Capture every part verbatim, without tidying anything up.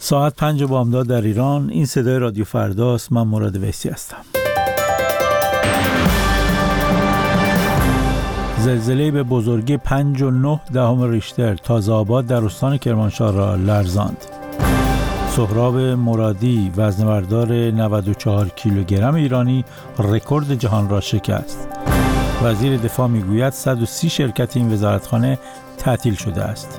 ساعت پنج بامداد در ایران. این صدای رادیو فرداست. من مراد ویسی هستم. زلزله به بزرگی پنج و نه دهم ریشتر تازه‌آباد در استان کرمانشاه را لرزاند. سهراب مرادی وزنه‌بردار نود و چهار کیلوگرم ایرانی رکورد جهان را شکست. وزیر دفاع میگوید صد و سی شرکت این وزارتخانه تعطیل شده است.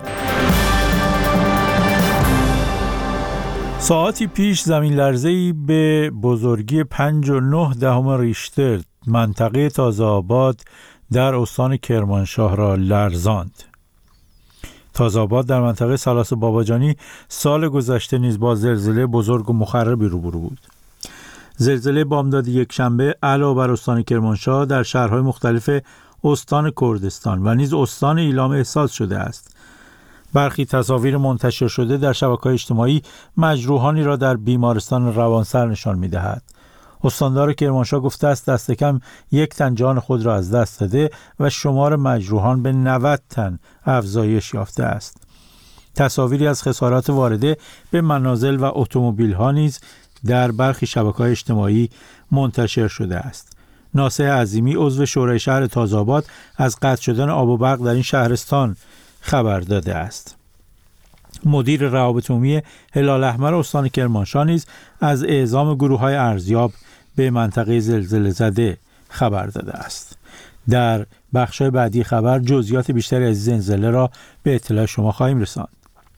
ساعتی پیش زمین لرزه‌ای به بزرگی پنج و نه دهم ریشتر منطقه تازه‌آباد در استان کرمانشاه را لرزاند. تازه‌آباد در منطقه سلاس باباجانی سال گذشته نیز با زلزله بزرگ و مخربی روبرو بود. زلزله بامداد یکشنبه علاوه بر استان کرمانشاه در شهرهای مختلف استان کردستان و نیز استان ایلام احساس شده است. برخی تصاویر منتشر شده در شبکه‌های اجتماعی مجروحانی را در بیمارستان روانسر نشان می‌دهد. استاندار کرمانشاه گفته است دست کم یک تن جان خود را از دست داده و شمار مجروحان به نود تن افزایش یافته است. تصاویری از خسارات وارده به منازل و اتومبیل‌ها نیز در برخی شبکه‌های اجتماعی منتشر شده است. ناصح عظیمی عضو شورای شهر تازه‌آباد از قطع شدن آب و برق در این شهرستان خبر داده است. مدیر روابط عمومی هلال احمر استان کرمانشاه نیز از اعزام گروه‌های ارزیاب به منطقه زلزله زده خبر داده است. در بخش‌های بعدی خبر جزئیات بیشتری از زلزله را به اطلاع شما خواهیم رساند.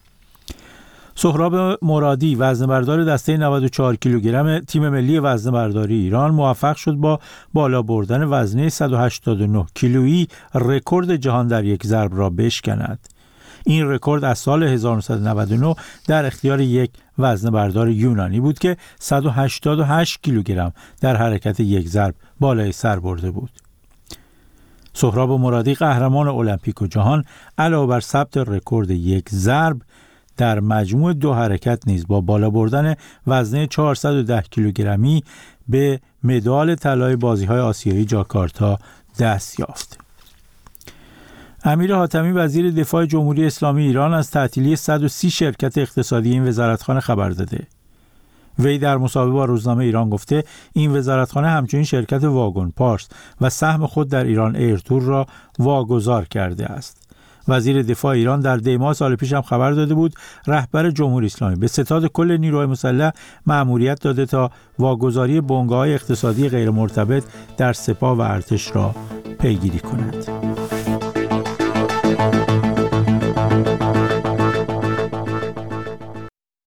سهراب مرادی وزنه‌بردار دسته نود و چهار کیلوگرم تیم ملی وزنه‌برداری ایران موفق شد با بالا بردن وزنه صد و هشتاد و نه کیلویی رکورد جهان در یک ضرب را بشکند. این رکورد از سال هزار و نهصد و نود و نه در اختیار یک وزنه‌بردار یونانی بود که صد و هشتاد و هشت کیلوگرم در حرکت یک ضرب بالای سر برده بود. سهراب مرادی قهرمان المپیک و جهان علاوه بر ثبت رکورد یک ضرب در مجموع دو حرکت نیز با بالا بردن وزنه چهارصد و ده کیلوگرمی به مدال طلای بازی‌های آسیایی جاکارتا دست یافت. امیر حاتمی وزیر دفاع جمهوری اسلامی ایران از تعطیلی صد و سی شرکت اقتصادی این وزارتخانه خبر داده. وی در مصاحبه با روزنامه ایران گفته این وزارتخانه همچنین شرکت واگن پارس و سهم خود در ایران ایرتور را واگذار کرده است. وزیر دفاع ایران در دی ماه سال پیش هم خبر داده بود رهبر جمهوری اسلامی به ستاد کل نیروهای مسلح مأموریت داده تا واگذاری بنگاه‌های اقتصادی غیر مرتبط در سپاه و ارتش را پیگیری کند.